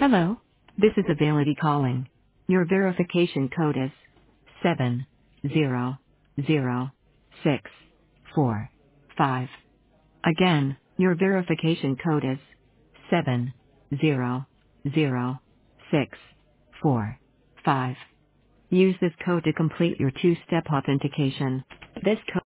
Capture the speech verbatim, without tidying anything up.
Hello. This is Availity calling. Your verification code is seven zero zero six four five. Again, your verification code is seven zero zero six four five. Use this code to complete your two-step authentication. This code